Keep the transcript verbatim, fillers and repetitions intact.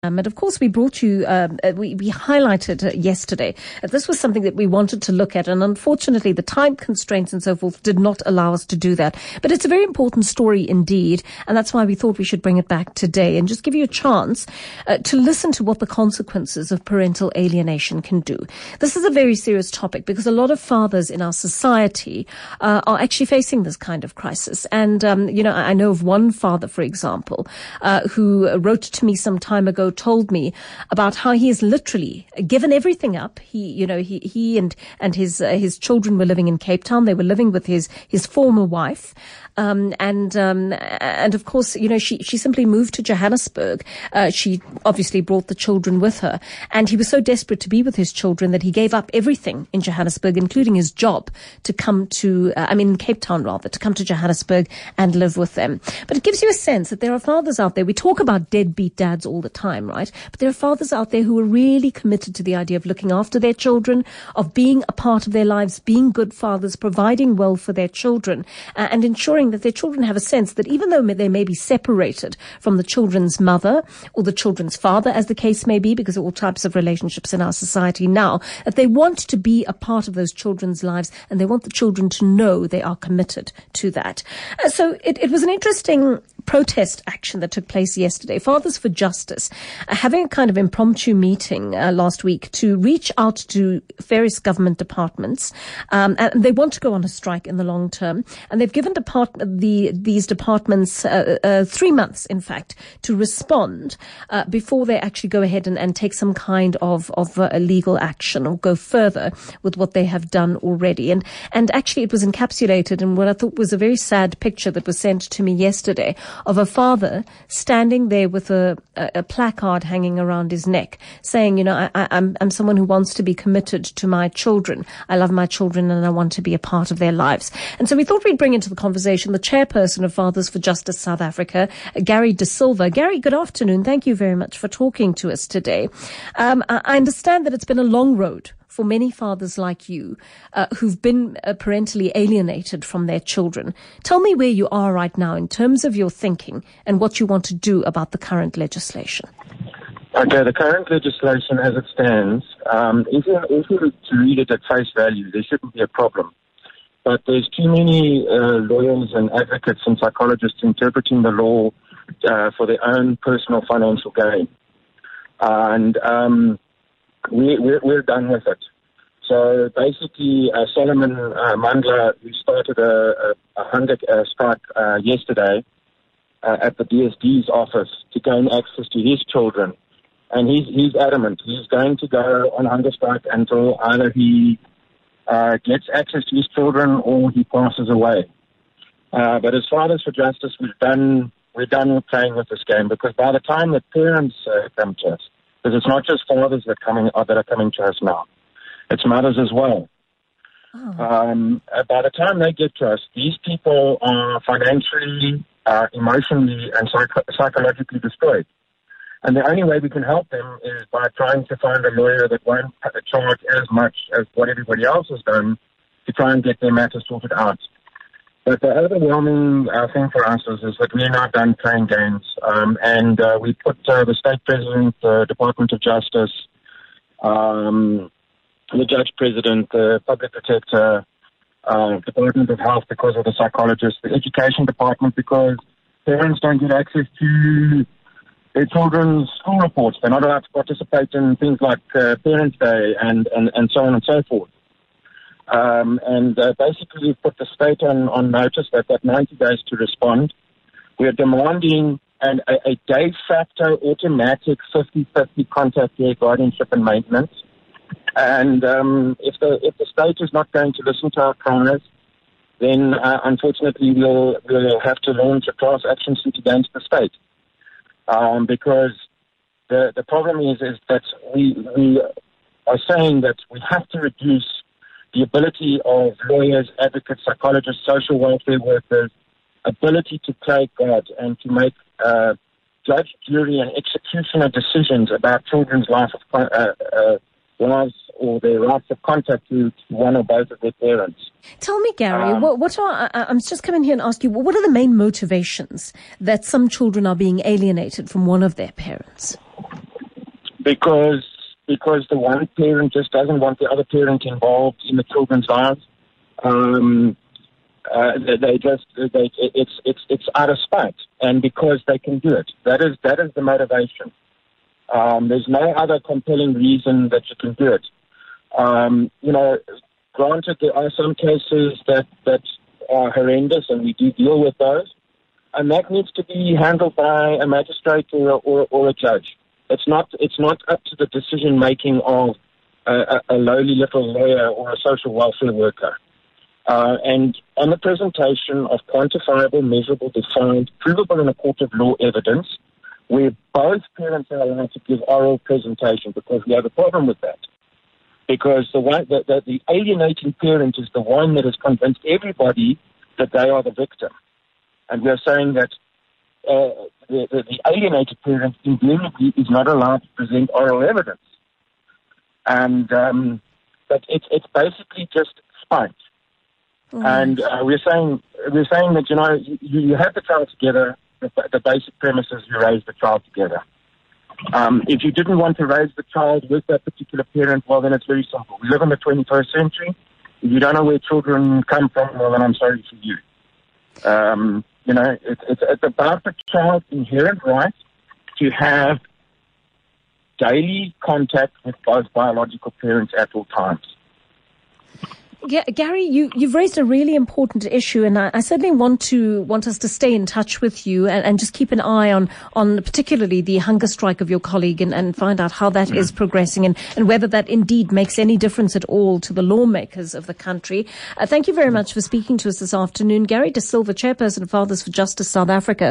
Um, and of course, we brought you, um, uh, we, we highlighted uh, yesterday that this was something that we wanted to look at. And unfortunately, the time constraints and so forth did not allow us to do that. But it's a very important story indeed. And that's why we thought we should bring it back today and just give you a chance uh, to listen to what the consequences of parental alienation can do. This is a very serious topic because a lot of fathers in our society uh, are actually facing this kind of crisis. And, um, you know, I know of one father, for example, uh, who wrote to me some time ago, told me about how he has literally given everything up. He, you know, he, he and, and his, uh, his children were living in Cape Town. They were living with his, his former wife. Um, and, um, and of course, you know, she, she simply moved to Johannesburg. Uh, she obviously brought the children with her. And he was so desperate to be with his children that he gave up everything in Johannesburg, including his job, to come to, uh, I mean, Cape Town rather, to come to Johannesburg and live with them. But it gives you a sense that there are fathers out there. We talk about deadbeat dads all the time, right? But there are fathers out there who are really committed to the idea of looking after their children, of being a part of their lives, being good fathers, providing well for their children, uh, and ensuring that their children have a sense that even though they may be separated from the children's mother or the children's father, as the case may be, because of all types of relationships in our society now, that they want to be a part of those children's lives and they want the children to know they are committed to that. Uh, so it, it was an interesting protest action that took place yesterday. Fathers for Justice uh, having a kind of impromptu meeting uh, last week to reach out to various government departments, um, and they want to go on a strike in the long term. And they've given depart- the these departments uh, uh, three months, in fact, to respond uh, before they actually go ahead and, and take some kind of of uh, legal action or go further with what they have done already. And and actually, it was encapsulated in what I thought was a very sad picture that was sent to me yesterday, of a father standing there with a, a, a placard hanging around his neck saying, you know, I, I, I'm, I'm someone who wants to be committed to my children. I love my children and I want to be a part of their lives. And so we thought we'd bring into the conversation the chairperson of Fathers for Justice South Africa, Gary De Silva. Gary, good afternoon. Thank you very much for talking to us today. Um, I, I understand that it's been a long road for many fathers like you uh, who've been uh, parentally alienated from their children. Tell me where you are right now in terms of your thinking and what you want to do about the current legislation. Okay, the current legislation as it stands, um, if, you, if you were to read it at face value, there shouldn't be a problem. But there's too many uh, lawyers and advocates and psychologists interpreting the law uh, for their own personal financial gain. And um We, we're, we're done with it. So basically, uh, Solomon uh, Mandla, who started a, a, a hunger uh, strike uh, yesterday uh, at the D S D's office to gain access to his children, and he's, he's adamant. He's going to go on hunger strike until either he uh, gets access to his children or he passes away. Uh, but as Fathers for Justice, we've done, we're done with playing with this game, because by the time the parents uh, come to us, because it's not just fathers that coming uh, that are coming to us now; it's mothers as well. Oh. Um, uh, by the time they get to us, these people are financially, uh, emotionally, and psych- psychologically destroyed. And the only way we can help them is by trying to find a lawyer that won't charge as much as what everybody else has done to try and get their matters sorted out. But the overwhelming uh, thing for us is, is that we're not done playing games. Um, and uh, we put uh, the State President, the Department of Justice, um, the Judge President, the Public Protector, uh, Department of Health because of the psychologists, the Education Department because parents don't get access to their children's school reports. They're not allowed to participate in things like uh, Parents' Day and, and, and so on and so forth. Um, and uh, basically we've put the state on, on notice that they've ninety days to respond. We're demanding an, a, a de facto automatic fifty-fifty contact care, guardianship and maintenance. And um, if the if the state is not going to listen to our cries, then uh, unfortunately we'll, we'll have to launch a class action suit against the state. Um, because the, the problem is, is that we, we are saying that we have to reduce the ability of lawyers, advocates, psychologists, social welfare workers, ability to play God and to make uh, judge, jury, and executioner decisions about children's life of, uh, uh, lives or their rights of contact to, to one or both of their parents. Tell me, Gary, um, what, what are, I, I'm just coming here and ask you, what are the main motivations that some children are being alienated from one of their parents? because because the one parent just doesn't want the other parent involved in the children's lives. Um, uh, they, they just they, it's it's it's out of spite, and because they can do it. That is that is the motivation. Um, there's no other compelling reason that you can do it. Um, you know, granted, there are some cases that that are horrendous, and we do deal with those, and that needs to be handled by a magistrate or or, or a judge. It's not it's not up to the decision making of a, a, a lowly little lawyer or a social welfare worker. Uh, and on the presentation of quantifiable, measurable, defined, provable in a court of law evidence, where both parents are allowed to give oral presentation, because we have a problem with that. Because the one the, the, the alienating parent is the one that has convinced everybody that they are the victim, and we are saying that uh, the, the, the alienated parent invariably is not allowed to present oral evidence, and um, but it's it's basically just spite. Mm. And uh, we're saying we're saying that you know you, you have the child together. The, the basic premise is you raise the child together. Um, if you didn't want to raise the child with that particular parent, well, then it's very simple. We live in the twenty-first century. If you don't know where children come from, well, then I'm sorry for you. Um, you know, it, it's, it's about the child's inherent right to have daily contact with both biological parents at all times. Yeah, Gary, you, you've raised a really important issue, and I, I certainly want to want us to stay in touch with you and, and just keep an eye on, on particularly the hunger strike of your colleague and, and find out how that mm. is progressing and, and whether that indeed makes any difference at all to the lawmakers of the country. Uh, thank you very much for speaking to us this afternoon. Gary De Silva, Chairperson of Fathers for Justice South Africa.